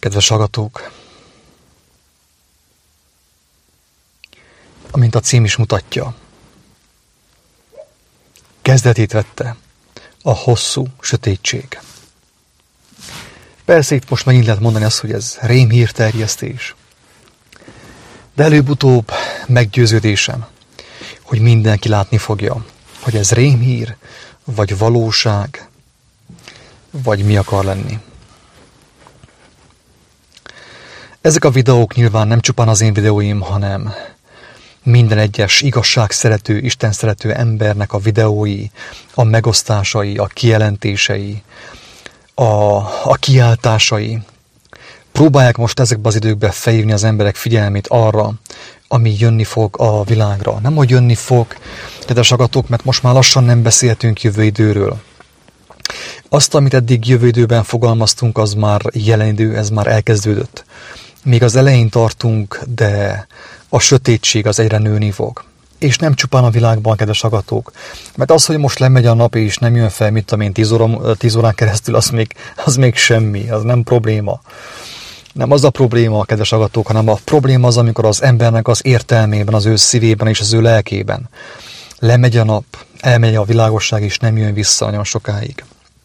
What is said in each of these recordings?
Kedves hallgatók! Amint a cím is mutatja, kezdetét vette a hosszú sötétség. Persze itt most megint lehet mondani azt, hogy ez rémhírterjesztés. De előbb-utóbb meggyőződésem, hogy mindenki látni fogja, hogy ez rémhír, vagy valóság, vagy mi akar lenni. Ezek a videók nyilván nem csupán az én videóim, hanem minden egyes igazságszerető, istenszerető embernek a videói, a megosztásai, a kijelentései, a kiáltásai. Próbálják most ezekben az időkben felhívni az emberek figyelmét arra, ami jönni fog a világra. Nem, hogy jönni fog, kedves hallgatók, mert most már lassan nem beszélhetünk jövő időről. Azt, amit eddig jövő időben fogalmaztunk, az már jelen idő, ez már elkezdődött. Még az elején tartunk, de a sötétség az egyre nőni fog. És nem csupán a világban, kedves hallgatók. Mert az, hogy most lemegy a nap és nem jön fel, mit tudom én, 10 órán keresztül, az még semmi, az nem probléma. Nem az a probléma, kedves hallgatók, hanem a probléma az, amikor az embernek az értelmében, az ő szívében és az ő lelkében lemegy a nap, elmegy a világosság és nem jön vissza nagyon sokáig.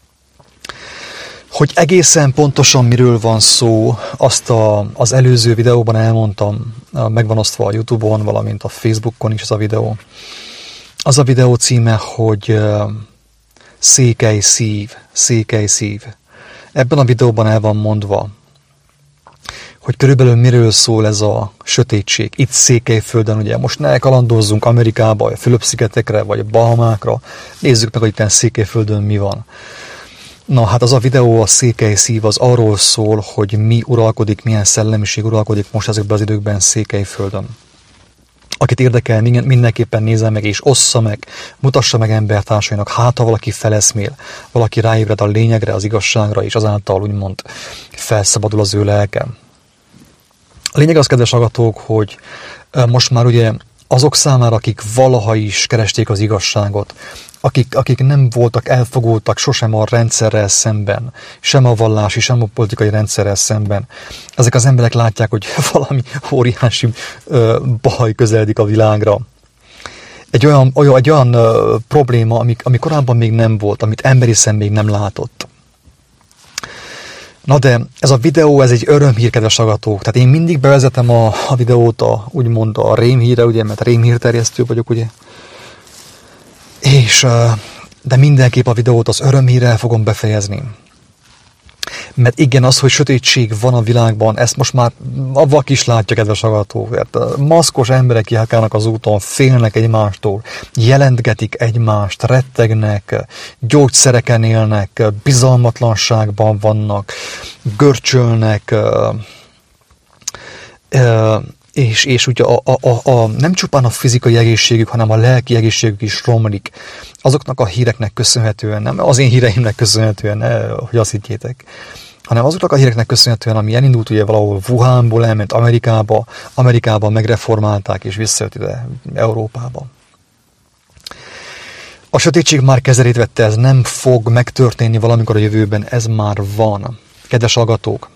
Hogy egészen pontosan miről van szó, azt az előző videóban elmondtam, megvan osztva a YouTube-on, valamint a Facebookon is az a videó. Az a videó címe, hogy Székely szív, székely szív. Ebben a videóban el van mondva, hogy körülbelül miről szól ez a sötétség. Itt Székelyföldön, ugye most ne kalandozzunk Amerikába, a Fülöp-szigetekre, vagy a Bahamákra. Nézzük meg, hogy itt Székelyföldön mi van. Na, hát az a videó, a Székely szív, az arról szól, hogy mi uralkodik, milyen szellemiség uralkodik most ezekben az időkben Székelyföldön. Akit érdekel, mindenképpen nézze meg és ossza meg, mutassa meg embertársainak, hát ha valaki feleszmél, valaki ráébred a lényegre, az igazságra, és azáltal úgymond felszabadul az ő lelke. A lényeg az, kedves hallgatók, hogy most már ugye azok számára, akik valaha is keresték az igazságot, akik nem voltak elfogultak sosem a rendszerrel szemben, sem a vallási, sem a politikai rendszerrel szemben. Ezek az emberek látják, hogy valami óriási baj közeledik a világra. Egy olyan probléma, ami korábban még nem volt, amit emberi szem még nem látott. Na de ez a videó, ez egy örömhír, kedves hallgatók. Tehát én mindig bevezetem a videót úgymond a rémhírre, ugye, mert rémhírterjesztő vagyok, ugye. De mindenképp a videót az örömhírrel fogom befejezni. Mert igen, az, hogy sötétség van a világban, ezt most már a vak is látja, kedves hallgatók. Maszkos emberek járkálnak az úton, félnek egymástól, jelentgetik egymást, rettegnek, gyógyszereken élnek, bizalmatlanságban vannak, görcsölnek, és ugye nem csupán a fizikai egészségük, hanem a lelki egészségük is romlik. Azoknak a híreknek köszönhetően, nem az én híreimnek köszönhetően, hogy azt higgyétek, hanem azoknak a híreknek köszönhetően, ami elindult ugye valahol Wuhanból, elment Amerikába megreformálták, és visszajött ide Európába. A sötétség már kezelét vette, ez nem fog megtörténni valamikor a jövőben, ez már van. Kedves hallgatók,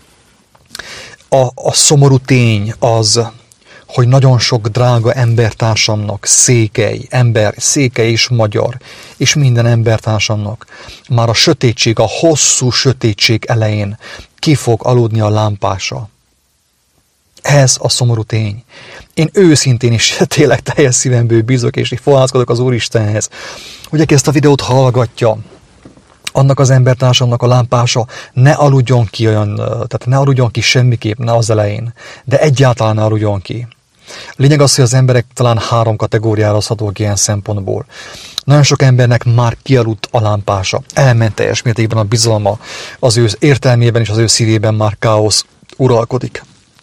a szomorú tény az, hogy nagyon sok drága embertársamnak, székely és magyar, és minden embertársamnak már a sötétség, a hosszú sötétség elején ki fog aludni a lámpása. Ez a szomorú tény. Én őszintén is tényleg teljes szívemből bízok, és fohászkodok az Úristenhez, hogy aki ezt a videót hallgatja, annak az embertársamnak a lámpása ne aludjon ki tehát ne aludjon ki semmiképp, ne az elején, de egyáltalán ne aludjon ki. A lényeg az, hogy az emberek talán 3 kategóriára oszthatók ilyen szempontból. Nagyon sok embernek már kialudt a lámpása, elment teljes mértékben a bizalma, az ő értelmében és az ő szívében már káosz uralkodik.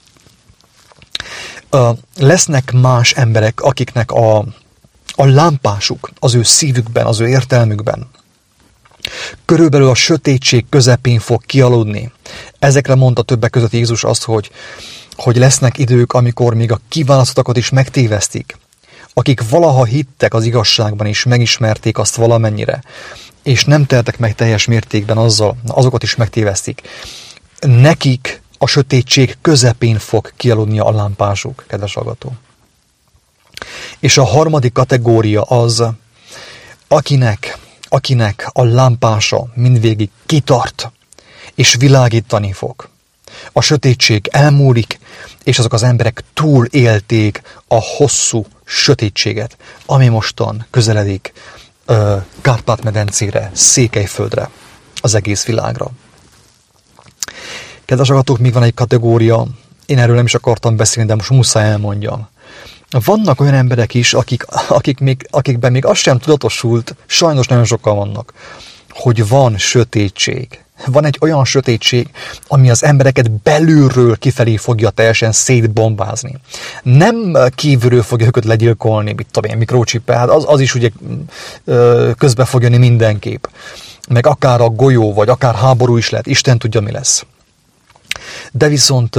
Lesznek más emberek, akiknek a lámpásuk az ő szívükben, az ő értelmükben körülbelül a sötétség közepén fog kialudni. Ezekre mondta többek között Jézus azt, hogy lesznek idők, amikor még a kiválasztottakat is megtévesztik. Akik valaha hittek az igazságban és megismerték azt valamennyire, és nem teltek meg teljes mértékben azzal, azokat is megtévesztik. Nekik a sötétség közepén fog kialudni a lámpásuk, kedves hallgató. És a harmadik kategória az, akinek a lámpása mindvégig kitart, és világítani fog. A sötétség elmúlik, és azok az emberek túlélték a hosszú sötétséget, ami mostan közeledik Kárpát-medencére, Székelyföldre, az egész világra. Kedves hallgatók, még van egy kategória, én erről nem is akartam beszélni, de most muszáj elmondjam. Vannak olyan emberek is, akikben még az sem tudatosult, sajnos nagyon sokan vannak, hogy van sötétség. Van egy olyan sötétség, ami az embereket belülről kifelé fogja teljesen szétbombázni. Nem kívülről fogja őket legyilkolni, mit tudom én, mikrochippel, hát az is ugye közbe fog jönni mindenképp. Meg akár a golyó, vagy akár háború is lehet, Isten tudja, mi lesz. De viszont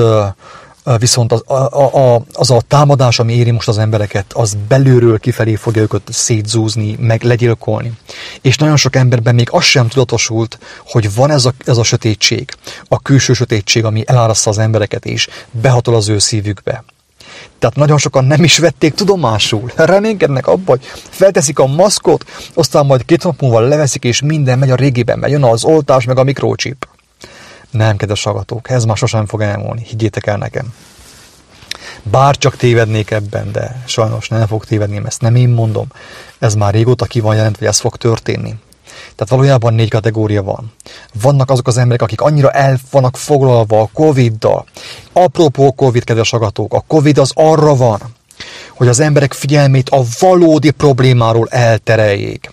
az a támadás, ami éri most az embereket, az belülről kifelé fogja őket szétzúzni, meg legyilkolni. És nagyon sok emberben még az sem tudatosult, hogy van ez a sötétség, a külső sötétség, ami elárasztja az embereket és behatol az ő szívükbe. Tehát nagyon sokan nem is vették tudomásul. Reménykednek abban, hogy felteszik a maszkot, aztán majd 2 nap múlva leveszik, és minden megy a régiben, mert jön az oltás, meg a mikrochip. Nem, kedves hallgatók, ez már sosem fog elmúlni, higgyétek el nekem. Bár csak tévednék ebben, de sajnos nem fog tévedni, ezt nem én mondom. Ez már régóta ki van jelentve, hogy ez fog történni. Tehát valójában 4 kategória van. Vannak azok az emberek, akik annyira el vannak foglalva a Covid-dal. Apropó Covid, kedves hallgatók, a Covid az arra van, hogy az emberek figyelmét a valódi problémáról eltereljék.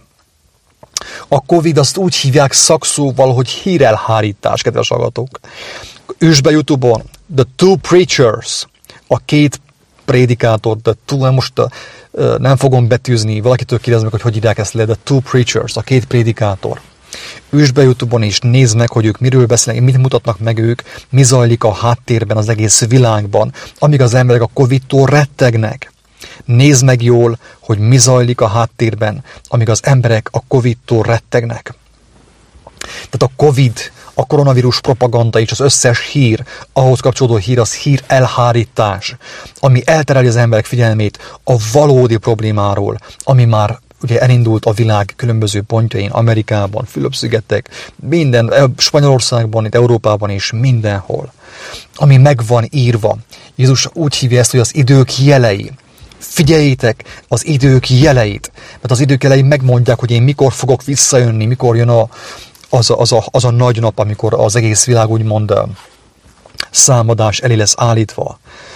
A Covid azt úgy hívják szakszóval, hogy hírelhárítás, kedves hallgatók. Üsd be YouTube-on, The Two Preachers, a 2 prédikátor, most nem fogom betűzni, valakitől kérdezni meg, hogy írják ezt le, The Two Preachers, a 2 prédikátor. Üsd be YouTube-on és nézd meg, hogy ők miről beszélnek, mit mutatnak meg ők, mi zajlik a háttérben, az egész világban, amíg az emberek a Covid-tól rettegnek. Nézd meg jól, hogy mi zajlik a háttérben, amíg az emberek a Covid-tól rettegnek. Tehát a Covid, a koronavírus propaganda és az összes hír, ahhoz kapcsolódó hír, az hír elhárítás, ami eltereli az emberek figyelmét a valódi problémáról, ami már ugye elindult a világ különböző pontjain, Amerikában, Fülöp-szigetek, minden, Spanyolországban, itt Európában és mindenhol, ami meg van írva. Jézus úgy hívja ezt, hogy az idők jelei. Figyeljétek az idők jeleit, mert az idők jelei megmondják, hogy én mikor fogok visszajönni, mikor jön az a nagy nap, amikor az egész világ úgymond számadás elé lesz állítva.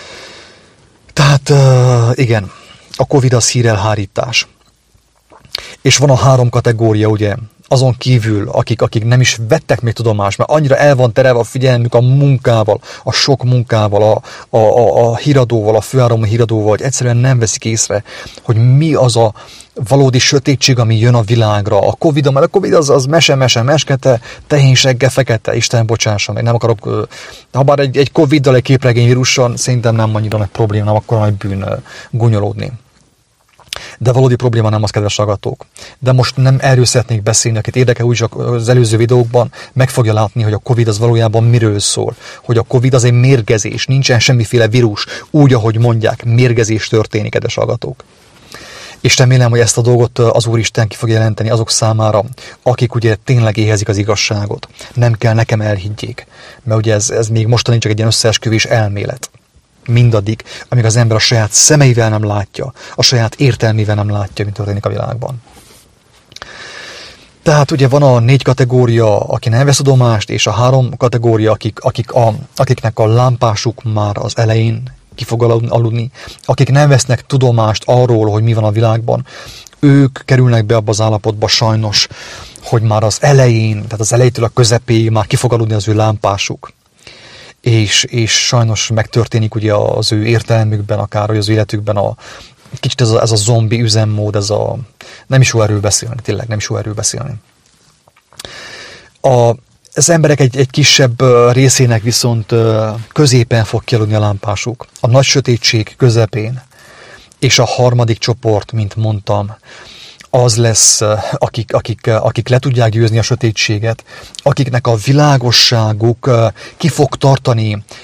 Tehát igen, a Covid az hírelhárítás. És van a 3 kategória, ugye, azon kívül, akik nem is vettek még tudomást, mert annyira el van terelve a figyelmük a munkával, a sok munkával, a híradóval, a főáramú híradóval, hogy egyszerűen nem veszik észre, hogy mi az a valódi sötétség, ami jön a világra. A Covid, mert a Covid az meskete, tehényseggel, fekete, Isten bocsássa meg, nem akarok, habár egy Covid-dal, egy képregényvírussal szerintem nem annyira nagy probléma, nem akkor nagy bűn gúnyolódni. De valódi probléma nem az, kedves hallgatók. De most nem erről szeretnék beszélni, akit érdekel úgyis az előző videókban, meg fogja látni, hogy a Covid az valójában miről szól. Hogy a Covid az egy mérgezés, nincsen semmiféle vírus, úgy, ahogy mondják, mérgezés történik, kedves hallgatók. És remélem, hogy ezt a dolgot az Úristen ki fogja jelenteni azok számára, akik ugye tényleg éhezik az igazságot. Nem kell nekem elhiggyék, mert ugye ez még mostani csak egy ilyen összeesküvés elmélet. Mindaddig, amíg az ember a saját szemeivel nem látja, a saját értelmével nem látja, mi történik a világban. Tehát ugye van a 4 kategória, aki nem vesz tudomást, és a 3 kategória, akiknek a lámpásuk már az elején ki fog aludni, akik nem vesznek tudomást arról, hogy mi van a világban, ők kerülnek be abba az állapotba sajnos, hogy már az elején, tehát az elejétől a közepéig már ki fog aludni az ő lámpásuk. És sajnos megtörténik ugye az ő értelmükben, akár az ő életükben kicsit ez a zombi üzemmód, nem is jó erről beszélni, tényleg nem is jó erről beszélni. Az emberek egy kisebb részének viszont középen fog kialudni a lámpásuk, a nagy sötétség közepén, és a 3. csoport, mint mondtam, az lesz, akik le tudják győzni a sötétséget, akiknek a világosságuk ki fog tartani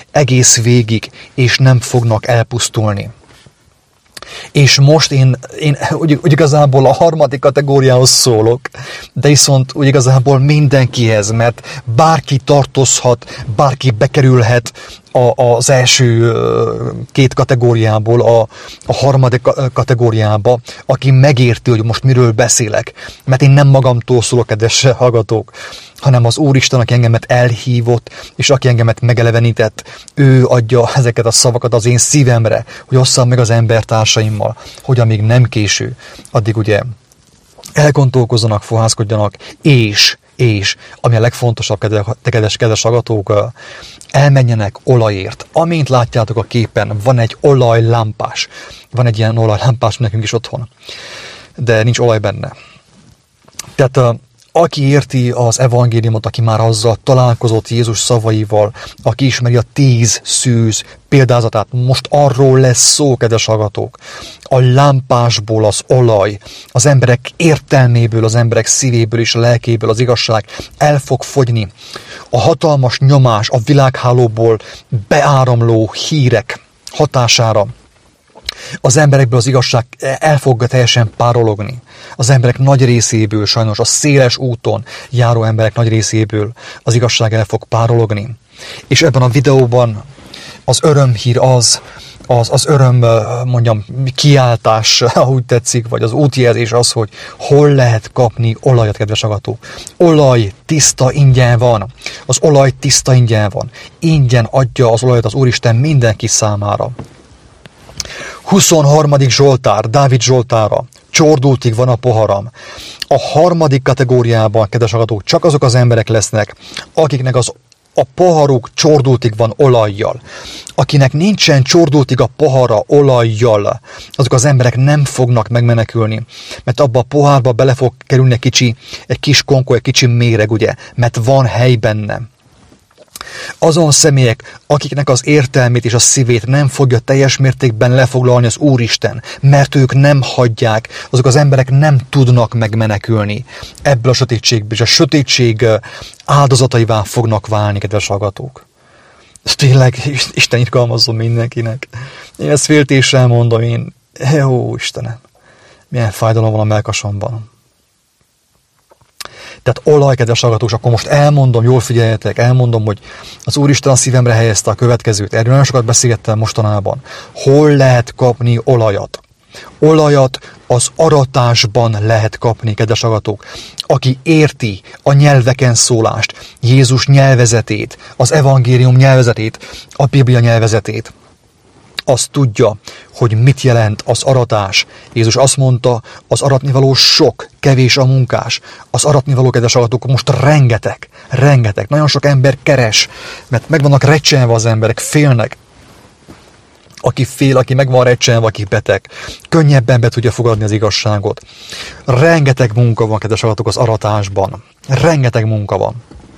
egész végig, és nem fognak elpusztulni. És most én úgy igazából a harmadik kategóriához szólok, de viszont úgy igazából mindenkihez, mert bárki tartozhat, bárki bekerülhet az első két kategóriából a harmadik kategóriába, aki megérti, hogy most miről beszélek. Mert én nem magamtól szólok, kedves hallgatók, hanem az Úristen, aki engemet elhívott, és aki engemet megelevenített, ő adja ezeket a szavakat az én szívemre, hogy osszam meg az embertársaimmal, hogy amíg nem késő, addig ugye elgondolkozzanak, fohászkodjanak, és ami a legfontosabb, kedves hallgatók, elmenjenek olajért. Amint látjátok a képen, van egy olajlámpás. Van egy ilyen olajlámpás nekünk is otthon, de nincs olaj benne. Tehát aki érti az evangéliumot, aki már azzal találkozott Jézus szavaival, aki ismeri a 10 szűz példázatát, most arról lesz szó, kedves hallgatók. A lámpásból az olaj, az emberek értelméből, az emberek szívéből és a lelkéből az igazság el fog fogyni. A hatalmas nyomás a világhálóból beáramló hírek hatására az emberekből az igazság el fog teljesen párologni. Az emberek nagy részéből, sajnos a széles úton járó emberek nagy részéből az igazság el fog párologni. És ebben a videóban az örömhír az öröm, mondjam, kiáltás, ahogy tetszik, vagy az útjelzés az, hogy hol lehet kapni olajat, kedves hallgatók. Olaj tiszta ingyen van. Az olaj tiszta ingyen van. Ingyen adja az olajat az Úristen mindenki számára. 23. Zsoltár, Dávid Zsoltára. Csordultig van a poharam. A harmadik kategóriában, kedves hallgatók, csak azok az emberek lesznek, akiknek a poharuk csordultig van olajjal. Akinek nincsen csordultig a pohara olajjal, azok az emberek nem fognak megmenekülni. Mert abba a pohárba bele fog kerülni egy kis konkó, egy kicsi méreg, ugye? Mert van hely benne. Azon személyek, akiknek az értelmét és a szívét nem fogja teljes mértékben lefoglalni az Úristen, mert ők nem hagyják, azok az emberek nem tudnak megmenekülni ebből a sötétségből, és a sötétség áldozataivá fognak válni, kedves hallgatók. Ez tényleg, Isten irgalmazzon mindenkinek. Én ezt féltéssel mondom, jó Istenem, milyen fájdalom van a mellkasomban. Tehát olaj, kedves hallgatók, és akkor most elmondom, jól figyeljetek, elmondom, hogy az Úristen a szívemre helyezte a következőt. Erről nagyon sokat beszélgettem mostanában. Hol lehet kapni olajat? Olajat az aratásban lehet kapni, kedves hallgatók. Aki érti a nyelveken szólást, Jézus nyelvezetét, az evangélium nyelvezetét, a Biblia nyelvezetét, az tudja, hogy mit jelent az aratás. Jézus azt mondta, az aratnivaló sok, kevés a munkás. Az aratnivaló, kedves hallgatók, most rengeteg. Nagyon sok ember keres, mert meg vannak recsenve az emberek, félnek. Aki fél, aki meg van recsenve, aki beteg, könnyebben be tudja fogadni az igazságot. Rengeteg munka van, kedves hallgatók, az aratásban. Rengeteg munka van.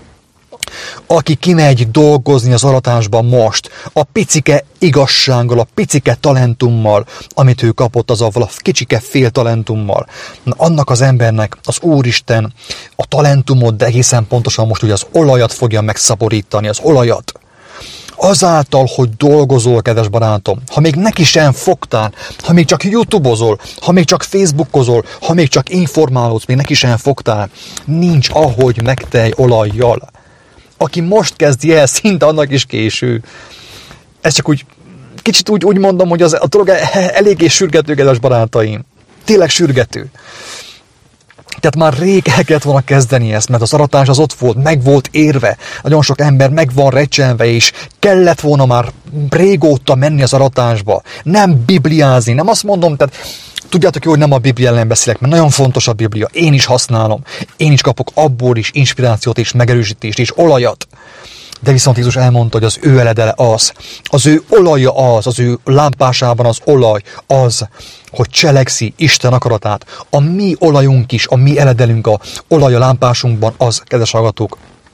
Aki kimegy dolgozni az aratásban most, a picike igazsággal, a picike talentummal, amit ő kapott, az a kicsike fél talentummal, annak az embernek az Úristen a talentumot, de egészen pontosan most ugye az olajat fogja megszaporítani, az olajat. Azáltal, hogy dolgozol, kedves barátom, ha még neki sem fogtál, ha még csak YouTube-ozol, ha még csak Facebookozol, ha még csak informálódsz, még neki sem fogtál, nincs ahogy megtelj olajjal. Aki most kezdi el, szinte annak is késő. Ez csak úgy, kicsit úgy mondom, hogy a dolog eléggé sürgető, kedves barátaim. Tényleg sürgető. Tehát már rég el kellett volna kezdeni ezt, mert az aratás az ott volt, meg volt érve. Nagyon sok ember meg van recsenve, és kellett volna már régóta menni az aratásba. Nem bibliázni, nem azt mondom, tehát tudjátok jó, hogy nem a Biblia ellen beszélek, mert nagyon fontos a Biblia. Én is használom. Én is kapok abból is inspirációt és megerősítést és olajat. De viszont Jézus elmondta, hogy az ő eledele az ő olaja az ő lámpásában az olaj az, hogy cselekszi Isten akaratát. A mi olajunk is, a mi eledelünk, a olaj a lámpásunkban az, kedves hallgatók,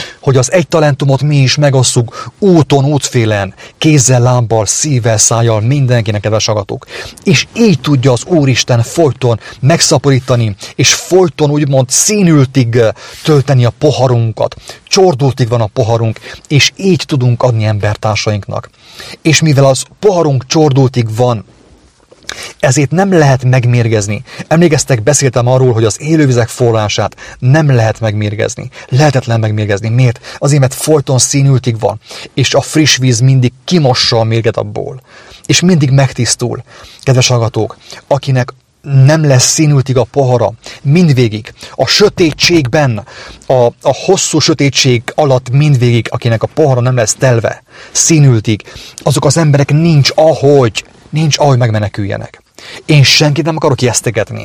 hogy az egy talentumot mi is megosszuk úton, útfélen, kézzel, lábbal, szívvel, szájjal mindenkinek, kedves hallgatók. És így tudja az Úristen folyton megszaporítani, és folyton úgymond színültig tölteni a poharunkat. Csordultig van a poharunk, és így tudunk adni embertársainknak. És mivel az poharunk csordultig van, ezért nem lehet megmérgezni. Emlékeztek, beszéltem arról, hogy az élővizek forrását nem lehet megmérgezni. Lehetetlen megmérgezni. Miért? Azért, mert folyton színültig van, és a friss víz mindig kimossa a mérget abból. És mindig megtisztul. Kedves hallgatók, akinek nem lesz színültig a pohara, mindvégig, a sötétségben, a hosszú sötétség alatt mindvégig, akinek a pohara nem lesz telve, színültig, azok az emberek nincs ahogy megmeneküljenek. Én senkit nem akarok ijesztegetni.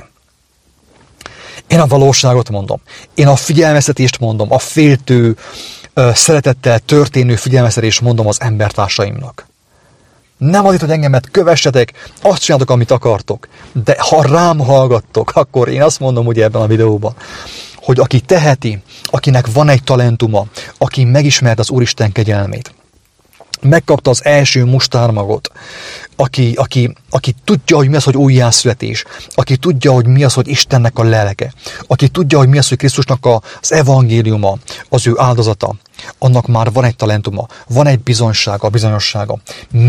Én a valóságot mondom. Én a figyelmeztetést mondom, a féltő, szeretettel történő figyelmeztetést mondom az embertársaimnak. Nem azért, hogy engemet kövessetek, azt csináltok, amit akartok. De ha rám hallgattok, akkor én azt mondom ugye ebben a videóban, hogy aki teheti, akinek van egy talentuma, aki megismert az Úristen kegyelmét, megkapta az első mustármagot, aki tudja, hogy mi az, hogy újjászületés, aki tudja, hogy mi az, hogy Istennek a lelke, aki tudja, hogy mi az, hogy Krisztusnak az evangéliuma, az ő áldozata, annak már van egy talentuma, van egy bizonyossága.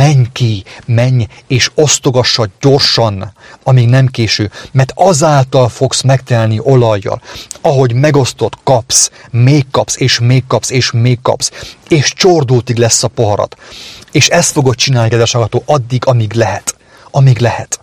Menj és osztogassa gyorsan, amíg nem késő, mert azáltal fogsz megtelni olajjal. Ahogy megosztod, kapsz, még kapsz, és még kapsz, és még kapsz, és csordultig lesz a poharat. És ezt fogod csinálni, kedves hallgató, addig, amíg lehet.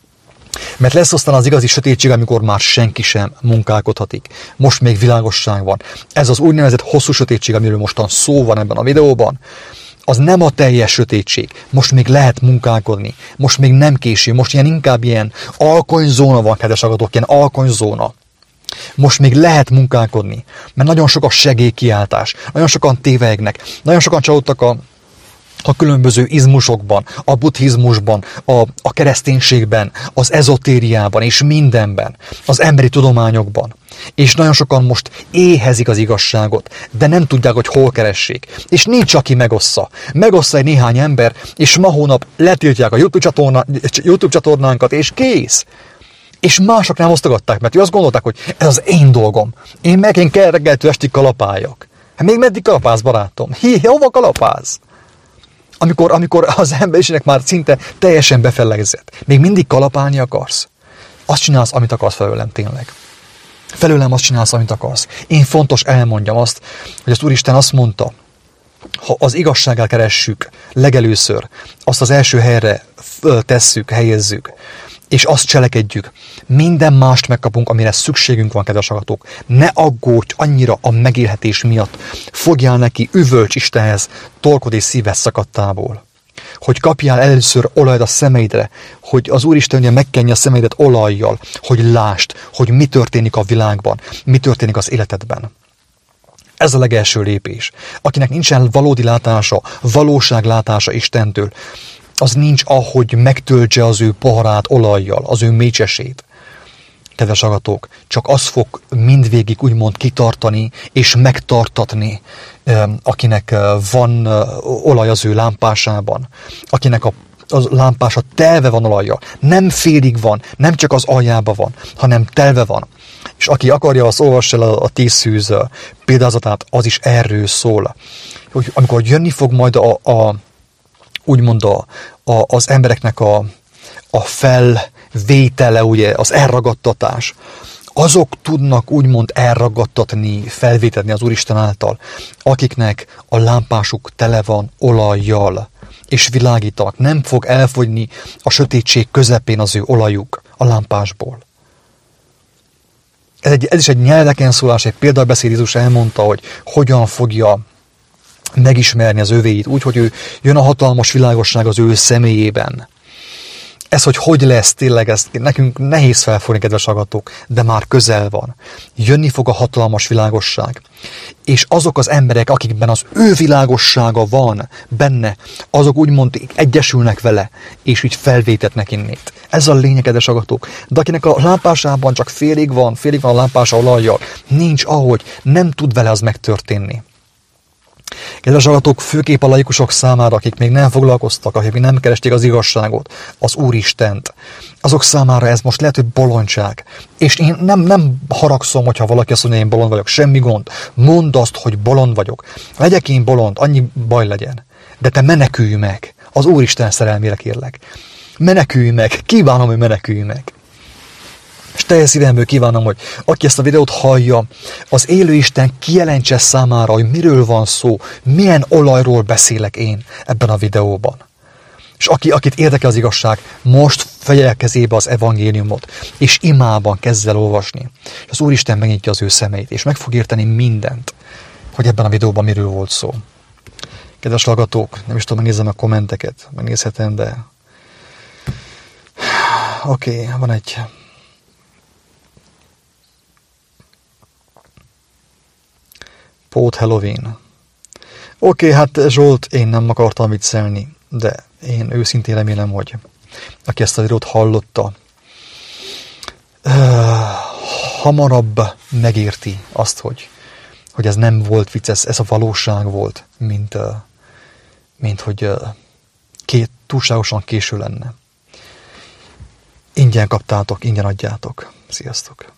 Mert lesz aztán az igazi sötétség, amikor már senki sem munkálkodhatik. Most még világosság van. Ez az úgynevezett hosszú sötétség, amiről mostan szó van ebben a videóban, az nem a teljes sötétség. Most még lehet munkálkodni. Most még nem késő. Most inkább ilyen alkonyzóna van, kedves hallgatók, ilyen alkonyzóna. Most még lehet munkálkodni, mert nagyon sok a segélykiáltás, nagyon sokan tévegnek, nagyon sokan csalódtak a különböző izmusokban, a buddhizmusban, a kereszténységben, az ezotériában és mindenben, az emberi tudományokban. És nagyon sokan most éhezik az igazságot, de nem tudják, hogy hol keressék. És nincs, aki megossza. Megossza egy néhány ember, és ma hónap letiltják a YouTube csatornánkat, és kész. És mások nem osztogatták, mert azt gondolták, hogy ez az én dolgom. Én kell reggeltől estig kalapáljak. Hát még meddig kalapálsz, barátom? Hova kalapálsz? Amikor az emberiségnek már szinte teljesen befellegzett. Még mindig kalapálni akarsz? Azt csinálsz, amit akarsz felőlem, tényleg. Felőlem azt csinálsz, amit akarsz. Én fontos elmondjam azt, hogy az Úristen azt mondta, ha az igazsággal keressük legelőször, azt az első helyre helyezzük, és azt cselekedjük, minden mást megkapunk, amire szükségünk van, kedves hallgatók. Ne aggódj annyira a megélhetés miatt. Fogjál neki, üvölts Istenhez, torkod és szíved szakadtából. Hogy kapjál először olajat a szemeidre, hogy az Úristen ugye megkenje a szemeidet olajjal, hogy lásd, hogy mi történik a világban, mi történik az életedben. Ez a legelső lépés. Akinek nincsen valódi látása, valóságlátása Istentől, az nincs, ahogy megtöltse az ő poharát olajjal, az ő mécsesét. Kedves hallgatók, csak az fog mindvégig úgymond kitartani és megtartatni, akinek van olaj az ő lámpásában, akinek a lámpása telve van olajjal. Nem félig van, nem csak az aljában van, hanem telve van. És aki akarja, az olvassa el a 10 szűz példázatát, az is erről szól. Hogy amikor jönni fog majd úgymond az embereknek a felvétele, ugye, az elragadtatás, azok tudnak úgymond elragadtatni, felvétetni az Úristen által, akiknek a lámpásuk tele van olajjal, és világítanak. Nem fog elfogyni a sötétség közepén az ő olajuk a lámpásból. Ez is egy nyelveken szólás, egy példabeszéd. Jézus elmondta, hogy hogyan fogja megismerni az övéit, úgy, hogy ő jön a hatalmas világosság az ő személyében. Ez, hogy lesz tényleg, ez nekünk nehéz felfogni, kedves hallgatók, de már közel van. Jönni fog a hatalmas világosság. És azok az emberek, akikben az ő világossága van benne, azok úgymond egyesülnek vele, és így felvétetnek innét. Ez a lényeg, kedves hallgatók. De akinek a lámpásában csak félig van a lámpása olajjal, nincs ahogy, nem tud vele az megtörténni. Kedves hallgatók, főképp a laikusok számára, akik még nem foglalkoztak, akik még nem keresték az igazságot, az Úristent, azok számára ez most lehet, hogy bolondság. És én nem haragszom, hogyha valaki azt mondja, én bolond vagyok, semmi gond. Mondd azt, hogy bolond vagyok. Legyek én bolond, annyi baj legyen. De te menekülj meg. Az Úristen szerelmére kérlek. Menekülj meg. Kívánom, hogy menekülj meg. És teljes szívemből kívánom, hogy aki ezt a videót hallja, az élő Isten kijelentse számára, hogy miről van szó, milyen olajról beszélek én ebben a videóban. És akit érdekel az igazság, most vegye kezébe az evangéliumot, és imában kezd el olvasni. És az Úristen megnyitja az ő szemeit, és meg fog érteni mindent, hogy ebben a videóban miről volt szó. Kedves hallgatók, nem is tudom, megnézem a kommenteket, megnézhetem, de... Oké, van egy... Pót Halloween. Oké, hát Zsolt, én nem akartam viccelni, de én őszintén remélem, hogy aki ezt a videót hallotta, hamarabb megérti azt, hogy ez nem volt vicc, ez a valóság volt, mint hogy túlságosan késő lenne. Ingyen kaptátok, ingyen adjátok. Sziasztok!